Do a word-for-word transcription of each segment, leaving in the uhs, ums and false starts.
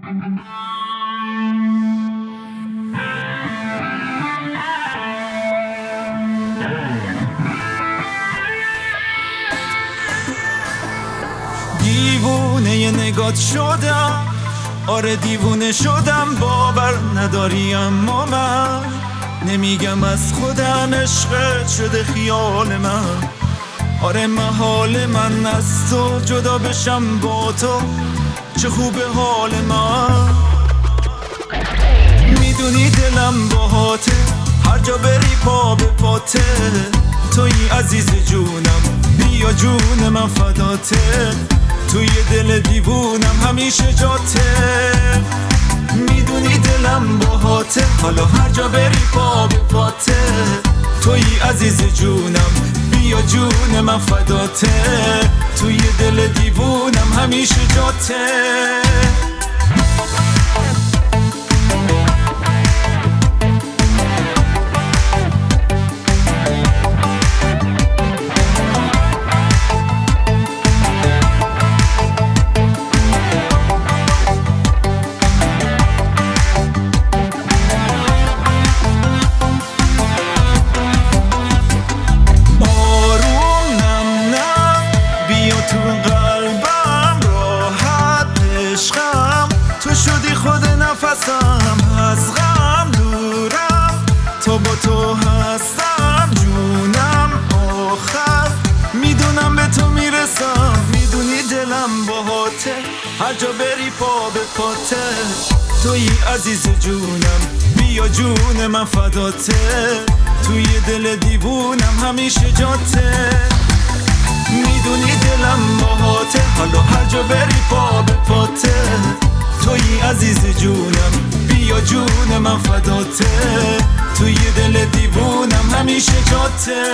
دیوونه ی نگات شدم، آره دیوونه شدم، باور نداری اما من نمیگم از خودم، عشقت شده خیال من. آره محال من از تو جدا بشم، با تو چه خوبه حال من. میدونی دلم باهاته، هر جا بری پا به پاته، توی عزیز جونم، بیا جون من فداته، توی دل دیوونم همیشه جاته. میدونی دلم باهاته، حالا هر جا بری پا به پاته، توی عزیز جونم، بیا جون من فداته، توی دل دیوونم همیشه جاته. تو قلبم راحت عشقم، تو شدی خود نفسم، از غم دورم، تو با تو هستم جونم آخر، میدونم به تو میرسم. میدونی دلم باهاته، هر جا بری پا به پاته، توی عزیز جونم، بیا جون من فداته، توی دل دیوونم همیشه جاته. میدونی دلم باهاته، حالا هر جا بری پا به پاته، توی عزیز جونم، بیا جون من فداته، توی دل دیوونم همیشه جاته.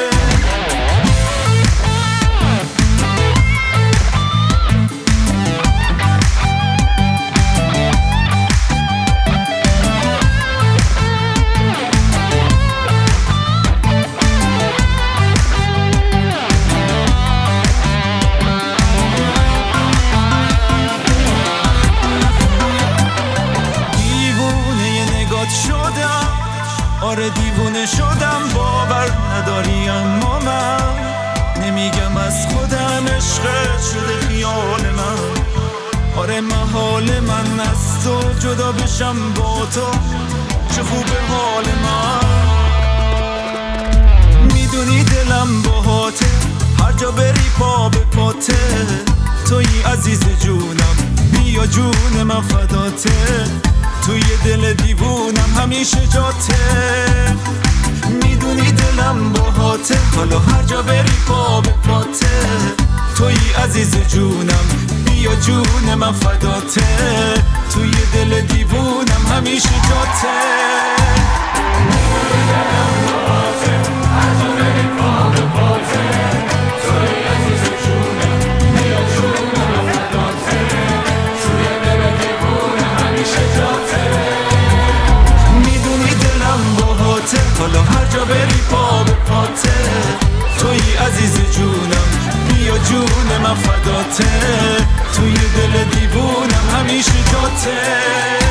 شدم، آره دیوونه شدم، باور نداری اما من نمیگم از خودم، عشقت شده خیال من. آره محال من از تو جدا بشم، با تو چه خوبه حال من. میدونی دلم باهاته، هر جا بری پا به پاته، توی عزیز جونم، بیا جون من فداته، توی دل دیوونم همیشه جاته. میدونی دلم باهاته، حالا هر جا بری پا به پاته، توی عزیز جونم، بیا جون من فداته، توی دل دیوونم همیشه جاته. میدونی دلم باهاته، هر جا بری پا به پاته، توی عزیز جونم، بیا جون من فداته، توی دل دیوونم همیشه جاته. حالا هر جا بری پا به پاته، توی عزیز جونم، بیا جون من فداته، توی دل دیوونم همیشه جاته.